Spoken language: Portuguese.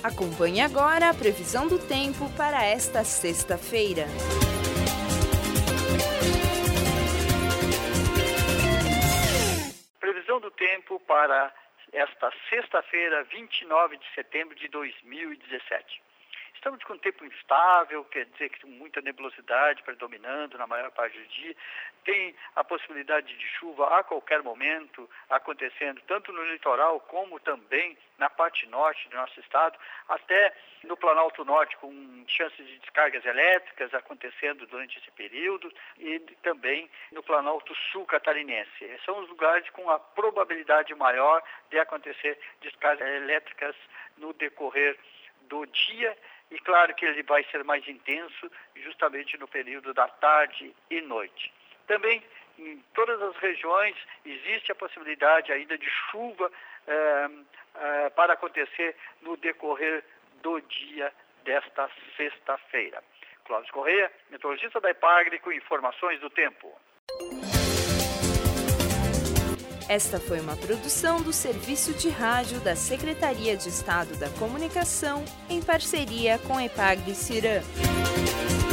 Acompanhe agora a previsão do tempo para esta sexta-feira. Previsão do tempo para esta sexta-feira, 29 de setembro de 2017. Estamos com tempo instável, quer dizer que tem muita nebulosidade predominando na maior parte do dia. Tem a possibilidade de chuva a qualquer momento acontecendo, tanto no litoral como também na parte norte do nosso estado, até no Planalto Norte, com chances de descargas elétricas acontecendo durante esse período, e também no Planalto Sul catarinense. São os lugares com a probabilidade maior de acontecer descargas elétricas no decorrer do dia. E claro que ele vai ser mais intenso justamente no período da tarde e noite. Também em todas as regiões existe a possibilidade ainda de chuva para acontecer no decorrer do dia desta sexta-feira. Clóvis Correia, meteorologista da Epagre, com informações do tempo. Esta foi uma produção do Serviço de Rádio da Secretaria de Estado da Comunicação, em parceria com Epagre Cirã.